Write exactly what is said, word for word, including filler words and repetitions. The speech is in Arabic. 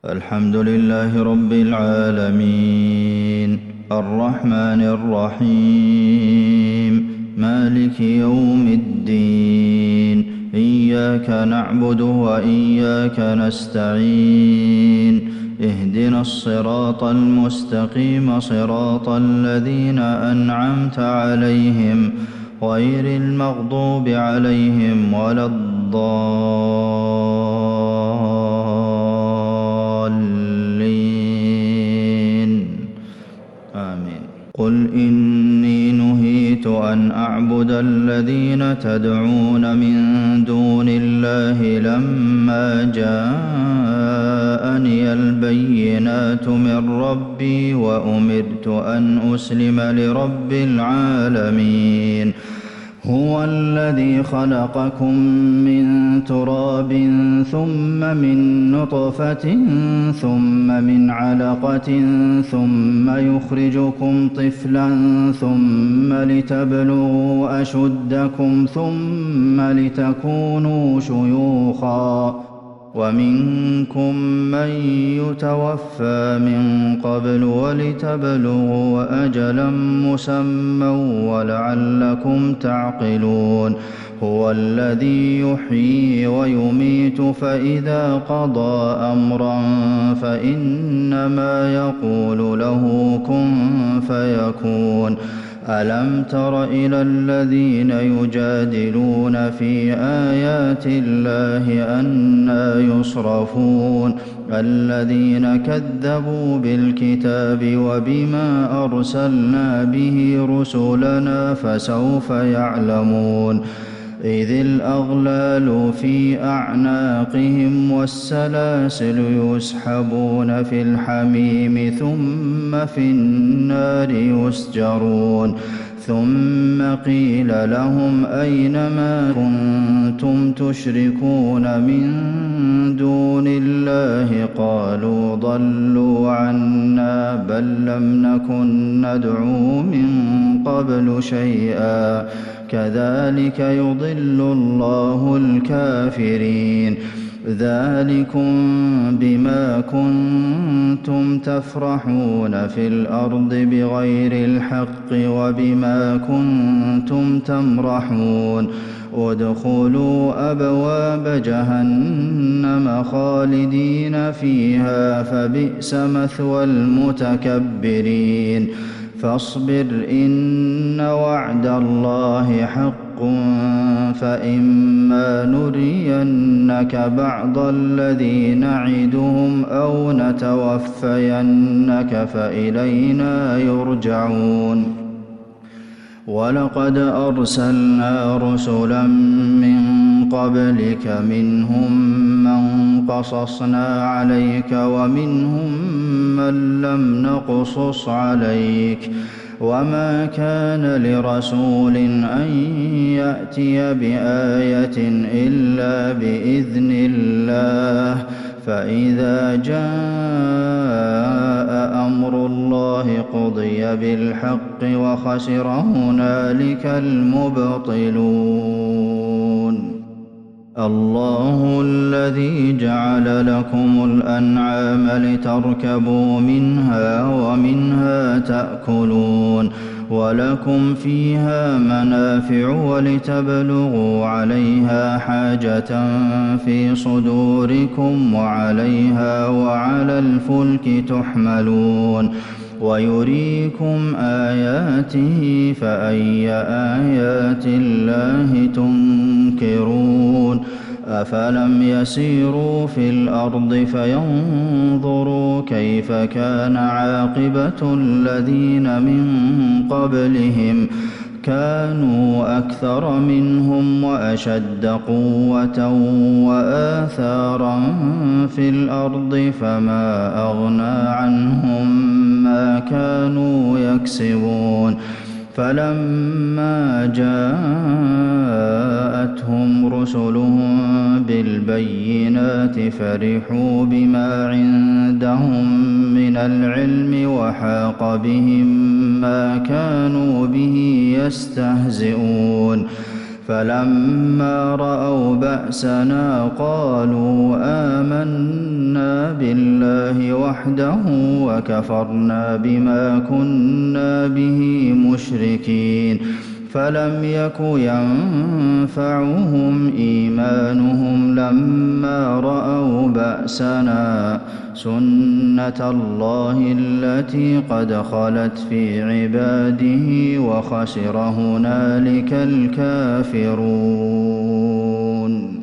الحمد لله رب العالمين الرحمن الرحيم مالك يوم الدين إياك نعبد وإياك نستعين اهدنا الصراط المستقيم صراط الذين أنعمت عليهم غير المغضوب عليهم ولا الضالين آمين. قل إني نهيت أن أعبد الذين تدعون من دون الله لما جاءني البينات من ربي وأمرت أن أسلم لرب العالمين. هو الذي خلقكم من تراب ثم من نطفة ثم من علقة ثم يخرجكم طفلا ثم لتبلغوا أشدكم ثم لتكونوا شيوخا ومنكم من يتوفى من قبل ولتبلغوا أجلا مسمى ولعلكم تعقلون. هو الذي يحيي ويميت فإذا قضى أمرا فإنما يقول له كن فيكون. ألم تر إلى الذين يجادلون في آيات الله أنى يصرفون الذين كذبوا بالكتاب وبما أرسلنا به رسلنا فسوف يعلمون. إذ الأغلال في أعناقهم والسلاسل يسحبون في الحميم ثم في النار يسجرون. ثم قيل لهم أين ما كنتم تشركون من دون الله قالوا ضلوا عنا بل لم نكن ندعو من قبل شيئا كذلك يضل الله الكافرين. ذلكم بما كنتم تفرحون في الأرض بغير الحق وبما كنتم تمرحون. ادخلوا أبواب جهنم خالدين فيها فبئس مثوى المتكبرين. فاصبر إن وعد الله حق فإما نرينك بعض الذي نعدهم أو نتوفينك فإلينا يرجعون. ولقد أرسلنا رسلا من قبلك منهم من قصصنا عليك ومنهم من لم نقصص عليك وما كان لرسول أن يأتي بآية إلا بإذن الله فإذا جاء أمر الله قضي بالحق وخسر هنالك المبطلون. الله الذي جعل لكم الأنعام لتركبوا منها ومنها تأكلون ولكم فيها منافع ولتبلغوا عليها حاجة في صدوركم وعليها وعلى الفلك تحملون ويريكم آياته فأي آيات الله تنكرون. أفلم يسيروا في الأرض فينظروا كيف كان عاقبة الذين من قبلهم كانوا أكثر منهم وأشد قوة وآثارا في الأرض فما أغنى عنهم ما كانوا يكسبون. فلما جاءتهم رسلهم بالبينات فرحوا بما عندهم من العلم وحاق بهم ما كانوا به يستهزئون. فلما رأوا بأسنا قالوا آمنا بالله وحده وكفرنا بما كنا به مشركين فلم يك ينفعهم إيمانهم لما رأوا بأسنا سنة الله التي قد خلت في عباده وخسر هنالك الكافرون.